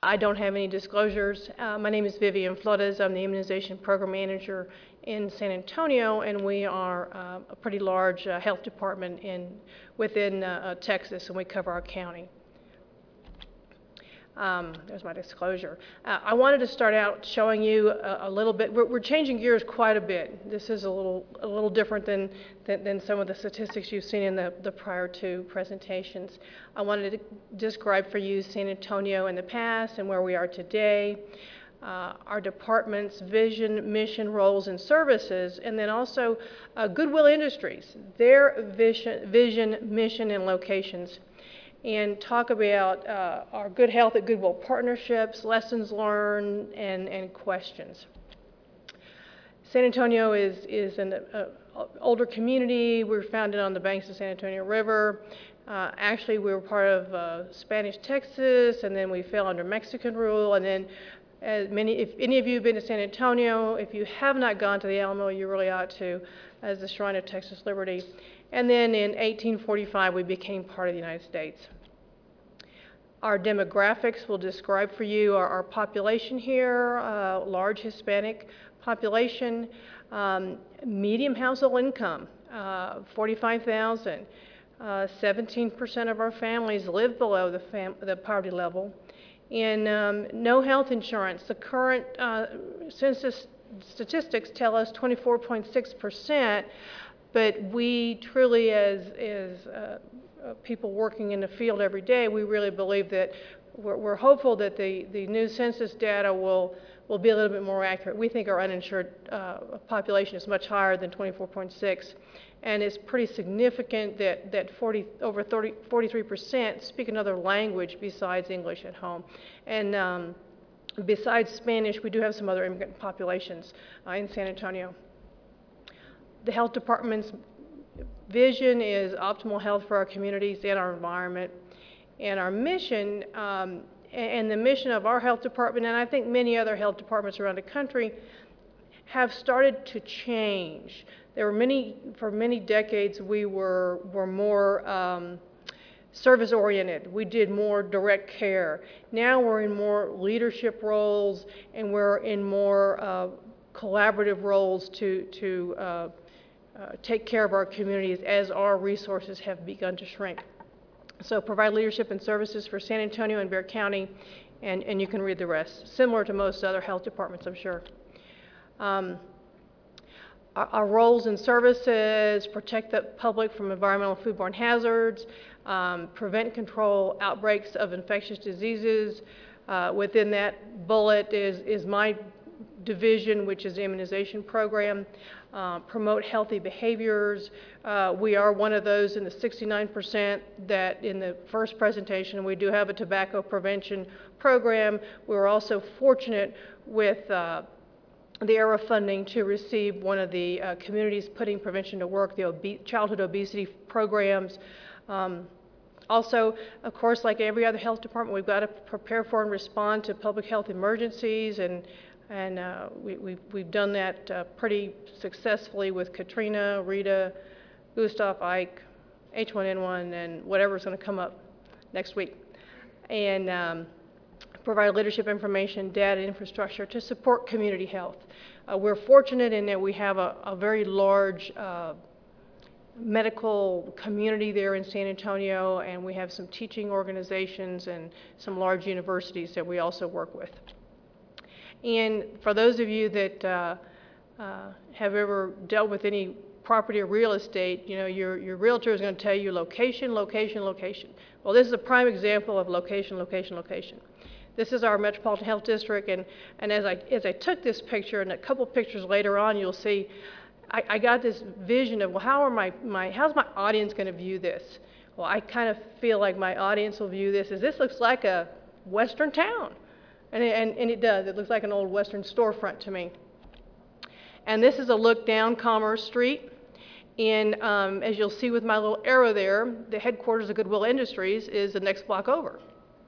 I don't have any disclosures. My name is Vivian Flores. I'm the Immunization Program Manager in San Antonio, and we are a pretty large health department within Texas, and we cover our county. There's my disclosure. I wanted to start out showing you a little bit. We're changing gears quite a bit. This is a little different than some of the statistics you've seen in the prior two presentations. I wanted to describe for you San Antonio in the past and where we are today, our department's vision, mission, roles, and services, and then also Goodwill Industries, their vision, mission, and locations, and talk about our Good Health at Goodwill partnerships, lessons learned, and questions. San Antonio is an older community. We were founded on the banks of San Antonio River. Actually, we were part of Spanish Texas, and then we fell under Mexican rule. And then, if any of you have been to San Antonio, if you have not gone to the Alamo, you really ought to, as the Shrine of Texas Liberty. And then in 1845, we became part of the United States. Our demographics will describe for you our population here, large Hispanic population, medium household income, 45,000. 17% of our families live below the poverty level, and no health insurance. The current census statistics tell us 24.6%, but we truly, as people working in the field every day, we really believe that we're hopeful that the new census data will be a little bit more accurate. We think our uninsured population is much higher than 24.6, and it's pretty significant that over 43% speak another language besides English at home. And besides Spanish, we do have some other immigrant populations in San Antonio. The health department's vision is optimal health for our communities and our environment. And our mission, and the mission of our health department, and I think many other health departments around the country, have started to change. For many decades, we were more service-oriented. We did more direct care. Now we're in more leadership roles, and we're in more collaborative roles to take care of our communities as our resources have begun to shrink. So provide leadership and services for San Antonio and Bexar County, and you can read the rest. Similar to most other health departments, I'm sure. Our roles and services: protect the public from environmental and foodborne hazards, prevent and control outbreaks of infectious diseases. Within that bullet is my division, which is the immunization program. Promote healthy behaviors. We are one of those in the 69% that in the first presentation. We do have a tobacco prevention program. We were also fortunate with the ERA funding to receive one of the communities putting prevention to work, the childhood obesity programs. Also, of course, like every other health department, we've got to prepare for and respond to public health emergencies, and we've done that pretty successfully with Katrina, Rita, Gustav, Ike, H1N1, and whatever's going to come up next week. And provide leadership information, data, infrastructure to support community health. We're fortunate in that we have a very large medical community there in San Antonio, and we have some teaching organizations and some large universities that we also work with. And for those of you that have ever dealt with any property or real estate, you know, your realtor is going to tell you location, location, location. Well, this is a prime example of location, location, location. This is our Metropolitan Health District, and as I took this picture, and a couple pictures later on, you'll see, I got this vision of, well, how's my audience going to view this? Well, I kind of feel like my audience will view this as this looks like a Western town. And it does. It looks like an old Western storefront to me. And this is a look down Commerce Street. And as you'll see with my little arrow there, the headquarters of Goodwill Industries is the next block over.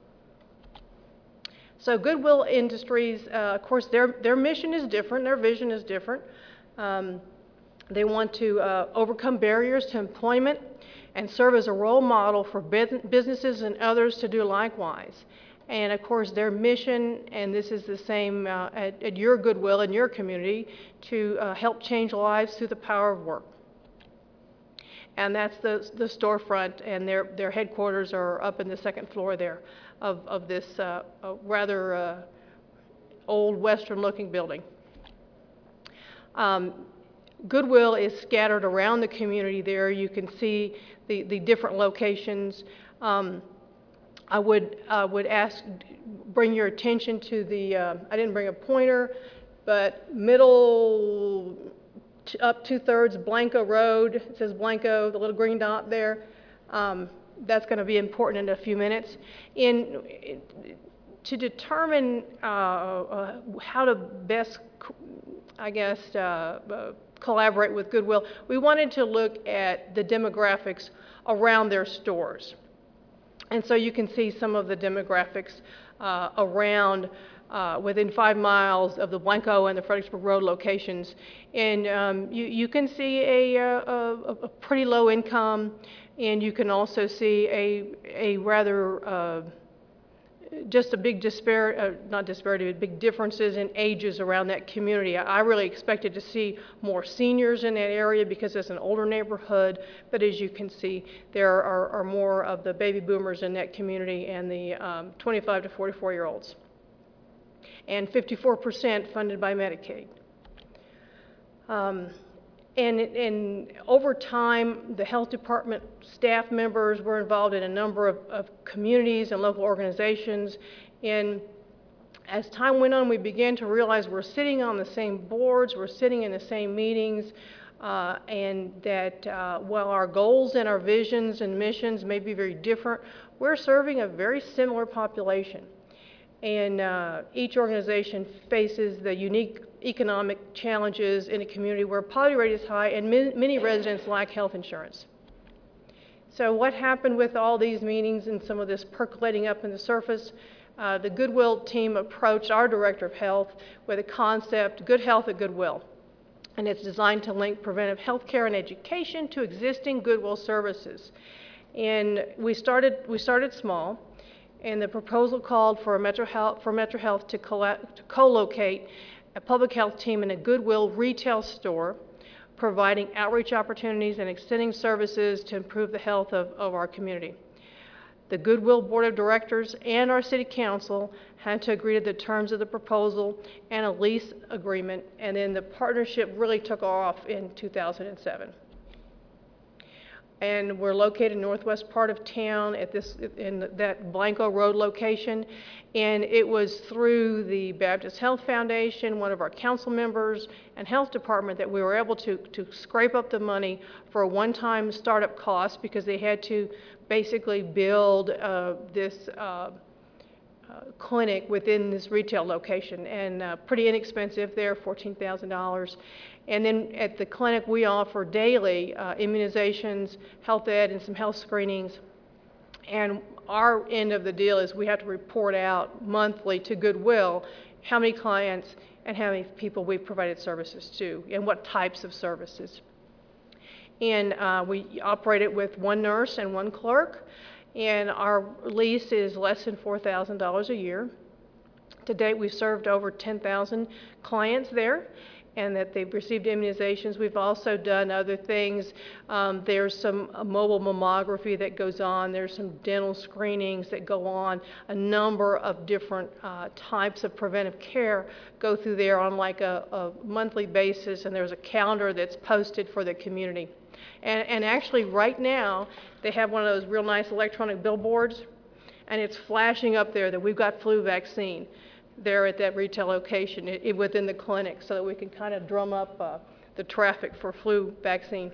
So Goodwill Industries, of course, their mission is different. Their vision is different. They want to overcome barriers to employment and serve as a role model for businesses and others to do likewise. And of course, their mission, and this is the same at your Goodwill in your community, to help change lives through the power of work. And that's the storefront, and their headquarters are up in the second floor there of this rather old Western-looking building. Goodwill is scattered around the community there. You can see the different locations. I would bring your attention to the, I didn't bring a pointer, but middle up 2/3 Blanco Road. It says Blanco, the little green dot there. That's going to be important in a few minutes. To determine how to best, I guess, collaborate with Goodwill, we wanted to look at the demographics around their stores. And so you can see some of the demographics around within 5 miles of the Blanco and the Fredericksburg Road locations. And you can see a pretty low income, and you can also see a rather just a big not disparity, but big differences in ages around that community. I really expected to see more seniors in that area because it's an older neighborhood, but as you can see, there are more of the baby boomers in that community and the 25 to 44-year-olds. And 54% funded by Medicaid. And over time, the health department staff members were involved in a number of communities and local organizations. And as time went on, we began to realize we're sitting on the same boards, we're sitting in the same meetings, and that while our goals and our visions and missions may be very different, we're serving a very similar population. And each organization faces the unique economic challenges in a community where poverty rate is high and many residents lack health insurance. So what happened with all these meetings and some of this percolating up in the surface? The Goodwill team approached our director of health with a concept, Good Health at Goodwill. And it's designed to link preventive health care and education to existing Goodwill services. And we started small. And the proposal called for Metro Health to co-locate a public health team in a Goodwill retail store, providing outreach opportunities and extending services to improve the health of our community. The Goodwill Board of Directors and our City Council had to agree to the terms of the proposal and a lease agreement, and then the partnership really took off in 2007. And we're located in the northwest part of town in that Blanco Road location. And it was through the Baptist Health Foundation, one of our council members, and health department that we were able to scrape up the money for a one-time startup cost, because they had to basically build this clinic within this retail location, and pretty inexpensive there, $14,000. And then at the clinic, we offer daily immunizations, health ed, and some health screenings. And our end of the deal is we have to report out monthly to Goodwill how many clients and how many people we've provided services to and what types of services. And we operate it with one nurse and one clerk. And our lease is less than $4,000 a year. To date, we've served over 10,000 clients there, and that they've received immunizations. We've also done other things. There's some mobile mammography that goes on. There's some dental screenings that go on. A number of different types of preventive care go through there on like a monthly basis, and there's a calendar that's posted for the community. And actually right now, they have one of those real nice electronic billboards, and it's flashing up there that we've got flu vaccine there at that retail location within the clinic, so that we can kind of drum up the traffic for flu vaccine.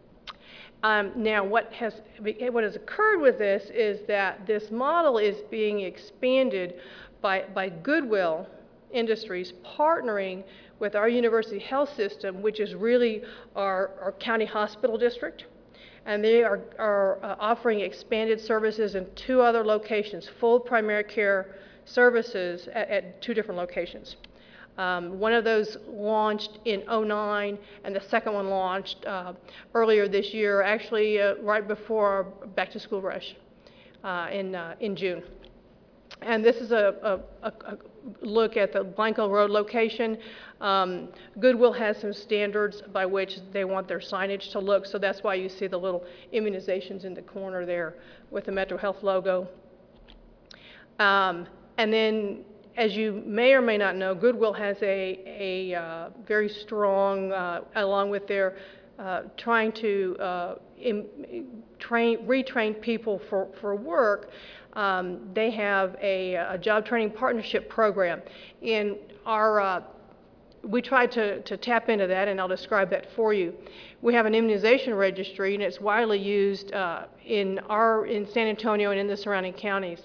Now, what has occurred with this is that this model is being expanded by Goodwill Industries partnering with our university health system, which is really our county hospital district. And they are offering expanded services in 2 other locations, full primary care services at 2 different locations. One of those launched in '09, and the second one launched earlier this year, actually right before our back-to-school rush in June. And this is a look at the Blanco Road location. Goodwill has some standards by which they want their signage to look, so that's why you see the little immunizations in the corner there with the Metro Health logo. And then, as you may or may not know, Goodwill has a very strong, along with their trying to retrain people for work, they have a job training partnership program. In our, we tried to tap into that, and I'll describe that for you. We have an immunization registry, and it's widely used in San Antonio and in the surrounding counties.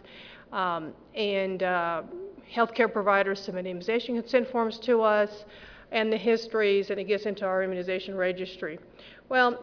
Healthcare providers submit immunization consent forms to us and the histories, and it gets into our immunization registry. Well,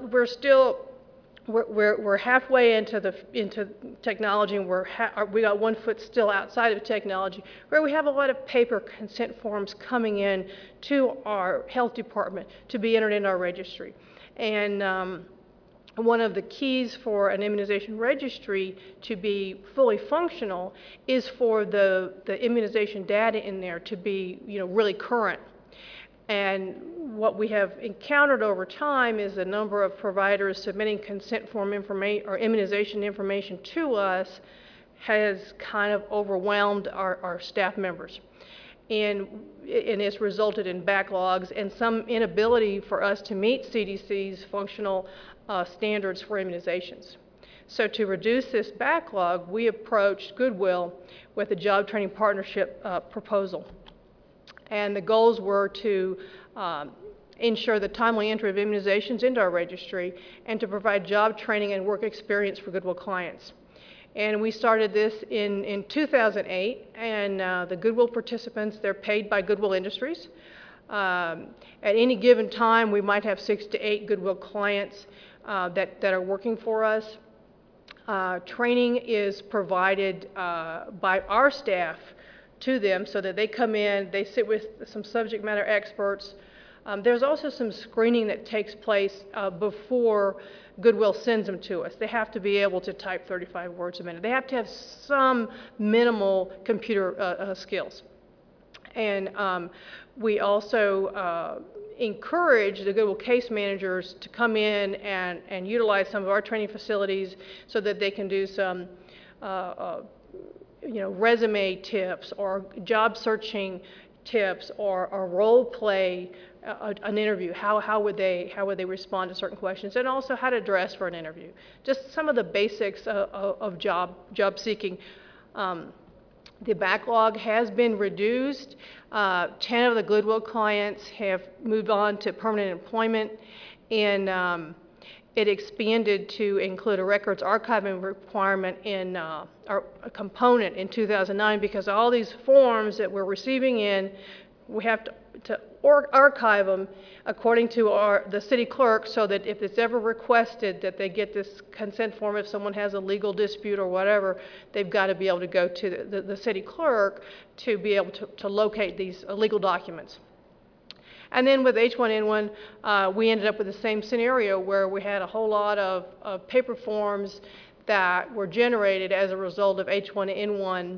we're halfway into technology, and we got 1 foot still outside of technology, where we have a lot of paper consent forms coming in to our health department to be entered in our registry. And one of the keys for an immunization registry to be fully functional is for the immunization data in there to be, really current. And what we have encountered over time is the number of providers submitting consent form information or immunization information to us has kind of overwhelmed our staff members. And it's resulted in backlogs and some inability for us to meet CDC's functional standards for immunizations. So to reduce this backlog, we approached Goodwill with a job training partnership proposal. And the goals were to ensure the timely entry of immunizations into our registry and to provide job training and work experience for Goodwill clients. And we started this in 2008, and the Goodwill participants, they're paid by Goodwill Industries. At any given time, we might have 6 to 8 Goodwill clients that are working for us. Training is provided by our staff to them so that they come in, they sit with some subject matter experts. There's also some screening that takes place before Goodwill sends them to us. They have to be able to type 35 words a minute. They have to have some minimal computer skills. And we also encourage the Goodwill case managers to come in and utilize some of our training facilities so that they can do some resume tips or job searching tips or role play an interview. How would they respond to certain questions, and also how to dress for an interview. Just some of the basics of job seeking. The backlog has been reduced. 10 of the Goodwill clients have moved on to permanent employment, and it expanded to include a records archiving requirement in a component in 2009, because all these forms that we're receiving in, we have to archive them according to the city clerk, so that if it's ever requested that they get this consent form, if someone has a legal dispute or whatever, they've got to be able to go to the city clerk to be able to locate these legal documents. And then with H1N1, we ended up with the same scenario where we had a whole lot of paper forms that were generated as a result of H1N1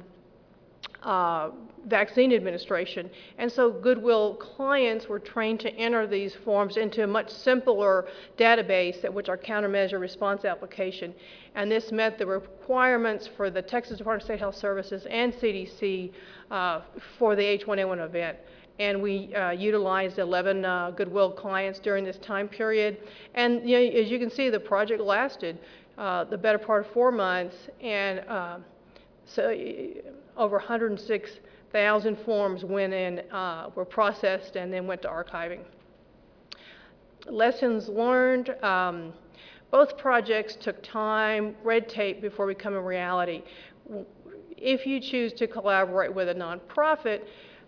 vaccine administration. And so Goodwill clients were trained to enter these forms into a much simpler database at which our countermeasure response application. And this met the requirements for the Texas Department of State Health Services and CDC for the H1N1 event. And we utilized 11 Goodwill clients during this time period. And as you can see, the project lasted the better part of 4 months, and so over 106,000 forms went in, were processed, and then went to archiving. Lessons learned. Both projects took time, red tape before becoming reality. If you choose to collaborate with a nonprofit,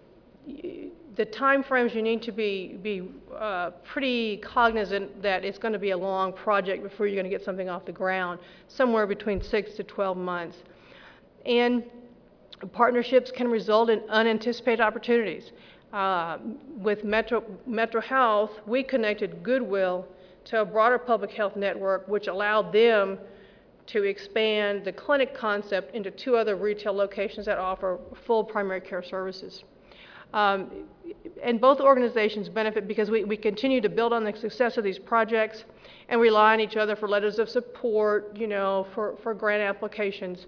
the time frames you need to be pretty cognizant that it's going to be a long project before you're going to get something off the ground, somewhere between 6 to 12 months. And partnerships can result in unanticipated opportunities. With Metro Health, we connected Goodwill to a broader public health network, which allowed them to expand the clinic concept into 2 other retail locations that offer full primary care services. And both organizations benefit because we continue to build on the success of these projects and rely on each other for letters of support, you know, for grant applications.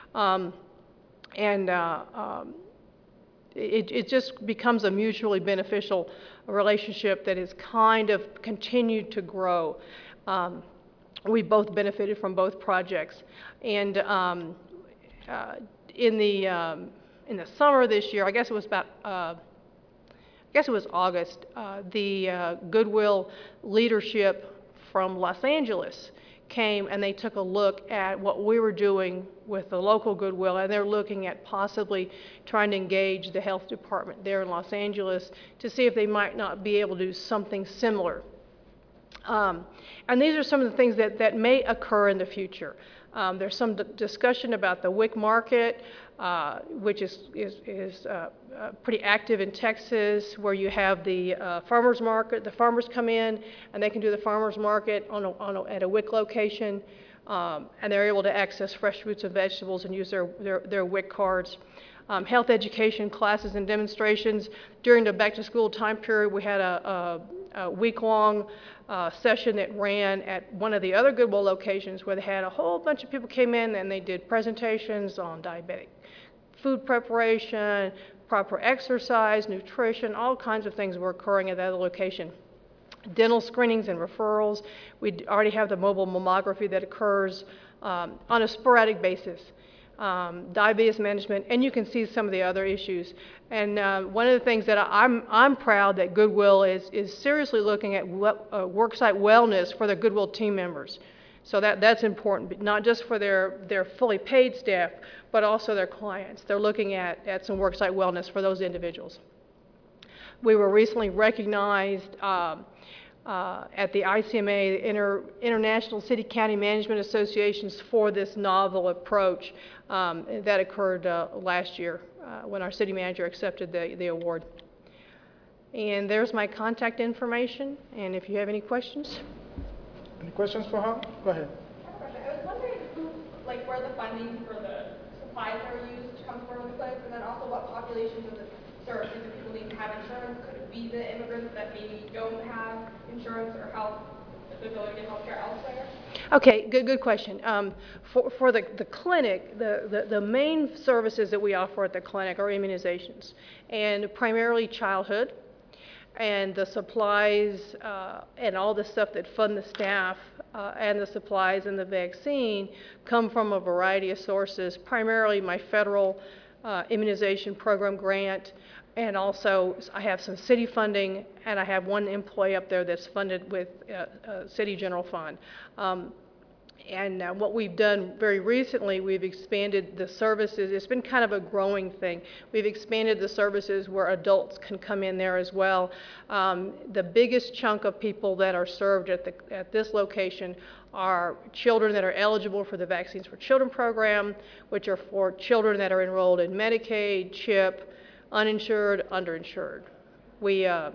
It just becomes a mutually beneficial relationship that has kind of continued to grow. We both benefited from both projects. And in the summer this year, I guess it was about, I guess it was August, the Goodwill leadership from Los Angeles came and they took a look at what we were doing with the local Goodwill, and they're looking at possibly trying to engage the health department there in Los Angeles to see if they might not be able to do something similar. And these are some of the things that may occur in the future. There's some discussion about the WIC market, which is pretty active in Texas, where you have the farmers market. The farmers come in and they can do the farmers market at a WIC location, and they're able to access fresh fruits and vegetables and use their WIC cards. Health education classes and demonstrations. During the back-to-school time period, we had a week-long session that ran at one of the other Goodwill locations where they had a whole bunch of people came in and they did presentations on diabetic food preparation, proper exercise, nutrition, all kinds of things were occurring at that other location. Dental screenings and referrals. We already have the mobile mammography that occurs on a sporadic basis. Diabetes management, and you can see some of the other issues. And one of the things that I'm proud that Goodwill is seriously looking at worksite wellness for their Goodwill team members. So that's important, but not just for their fully paid staff, but also their clients. They're looking at some worksite wellness for those individuals. We were recently recognized at the ICMA, International City County Management Associations, for this novel approach that occurred last year when our city manager accepted the award. And there's my contact information, and if you have any questions. Any questions for her? Go ahead. I have a question. I was wondering where the funding for the supplies that are used comes from in the clinics, and then also what populations of the served. Do people need to have insurance? Could it be the immigrants that maybe don't have insurance or the ability to get health care elsewhere? Okay, good question. For the clinic, the main services that we offer at the clinic are immunizations, and primarily childhood, and the supplies and all the stuff that fund the staff and the supplies and the vaccine come from a variety of sources, primarily my federal immunization program grant, and also I have some city funding, and I have one employee up there that's funded with city general fund. And what we've done very recently, we've expanded the services. It's been kind of a growing thing. We've expanded the services where adults can come in there as well. The biggest chunk of people that are served at this location are children that are eligible for the Vaccines for Children program, which are for children that are enrolled in Medicaid, CHIP, uninsured, underinsured. We have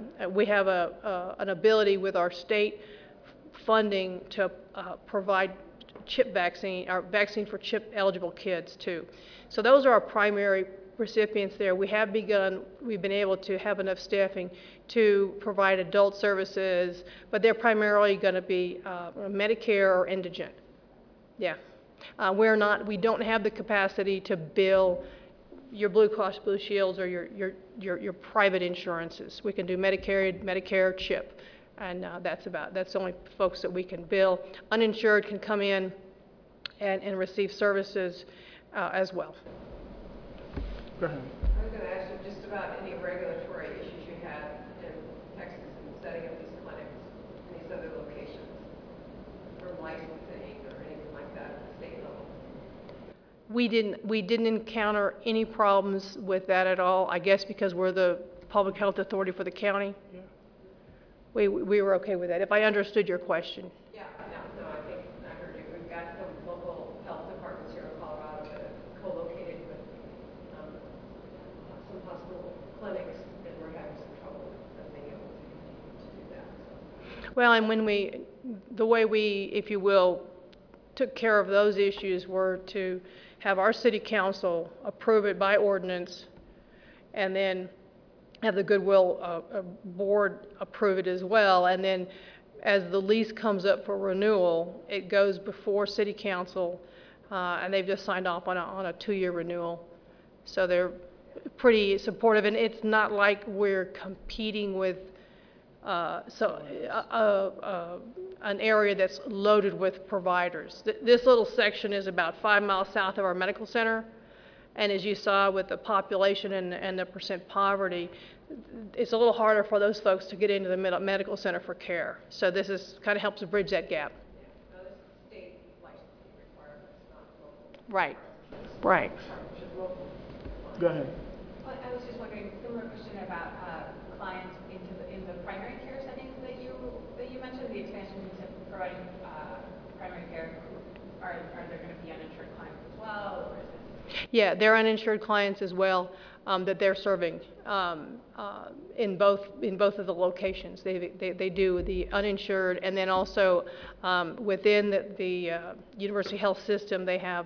an ability with our state funding to provide CHIP vaccine, or vaccine for CHIP eligible kids too. So those are our primary recipients there. We've been able to have enough staffing to provide adult services, but they're primarily going to be Medicare or indigent. Yeah. We don't have the capacity to bill your Blue Cross Blue Shields or your private insurances. We can do Medicare, CHIP. And that's the only folks that we can bill. Uninsured can come in and receive services as well. Go ahead. I was going to ask you just about any regulatory issues you had in Texas in setting up these clinics in these other locations, or licensing or anything like that at the state level. We didn't encounter any problems with that at all. I guess because we're the public health authority for the county. Yeah. We were okay with that, if I understood your question. Yeah, no, I think I heard you. We've got some local health departments here in Colorado that are co-located with some hospital clinics, and we're having some trouble with them being able to do that. So. Well, and the way we, if you will, took care of those issues were to have our city council approve it by ordinance, and then have the Goodwill board approve it as well. And then as the lease comes up for renewal, it goes before city council, and they've just signed off on a 2-year renewal. So they're pretty supportive, and it's not like we're competing with an area that's loaded with providers. This little section is about 5 miles south of our medical center, and as you saw with the population and the percent poverty, it's a little harder for those folks to get into the medical center for care. So this is kind of helps bridge that gap. Yeah, no, this is state licensing requirements, not local. Right, right. Go ahead. Well, I was just wondering, similar question about clients in the primary care settings that you mentioned, the expansion into providing primary care. Are there going to be uninsured clients as well, or is this? Yeah, they're uninsured clients as well that they're serving in both of the locations. They do the uninsured, and then also within the University Health System, they have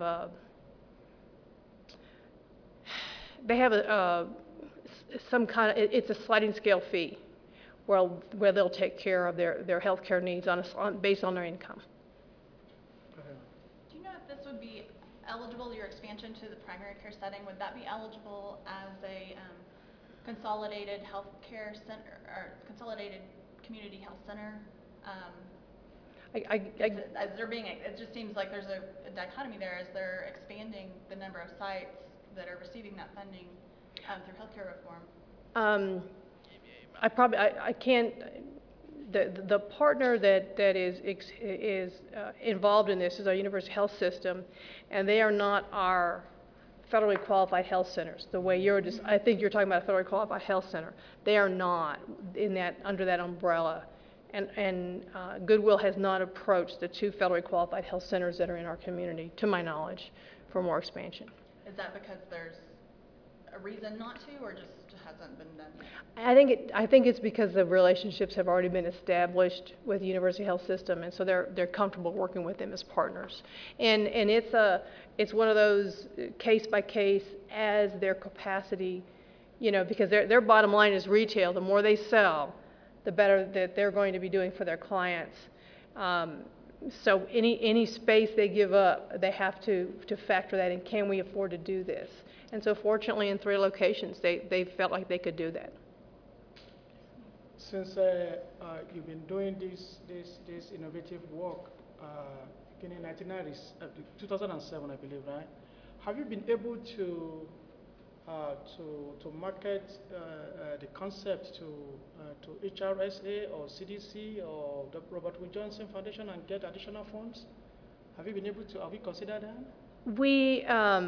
some kind of, it's a sliding scale fee where they'll take care of their health care needs based on their income. Do you know if this would be eligible, your expansion to the primary care setting, would that be eligible as a consolidated health care center or consolidated community health center? As they're being, it just seems like there's a dichotomy there as they're expanding the number of sites that are receiving that funding through healthcare reform. I can't. The partner that is involved in this is our University Health System, and they are not our federally qualified health centers. The way I think you're talking about a federally qualified health center. They are not under that umbrella, and Goodwill has not approached the 2 federally qualified health centers that are in our community, to my knowledge, for more expansion. Is that because there's a reason not to, or just hasn't been done yet? I think it's because the relationships have already been established with the University Health System, and so they're comfortable working with them as partners. And it's one of those case by case as their capacity, because their bottom line is retail. The more they sell, the better that they're going to be doing for their clients. So any space they give up, they have to factor that in. Can we afford to do this? And so fortunately in 3 locations, they felt like they could do that. Since you've been doing this innovative work, beginning in 1990s, 2007, I believe, right? Have you been able to market the concept to HRSA or CDC or the Robert Wood Johnson Foundation and get additional funds? Have you considered that? We,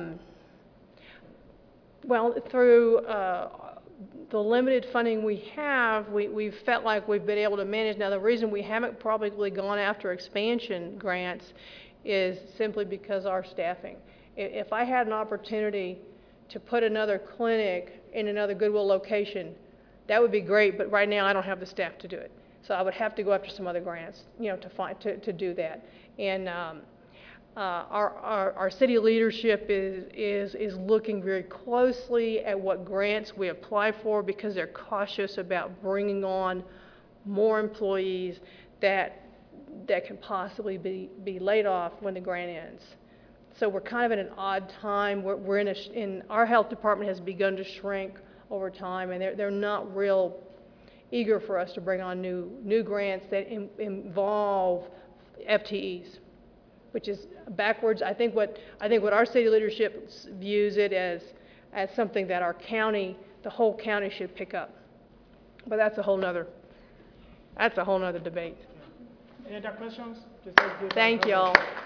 well, through the limited funding we have, we've felt like we've been able to manage. Now, the reason we haven't probably gone after expansion grants is simply because our staffing. If I had an opportunity to put another clinic in another Goodwill location, that would be great, but right now I don't have the staff to do it. So I would have to go after some other grants, to do that. And our city leadership is looking very closely at what grants we apply for, because they're cautious about bringing on more employees that can possibly be laid off when the grant ends. So we're kind of in an odd time. We're in our health department has begun to shrink over time, and they're not real eager for us to bring on new grants that involve FTEs, which is backwards. I think what our city leadership views it as something that our county, the whole county, should pick up. But that's a whole nother debate. Any other questions? Thank y'all.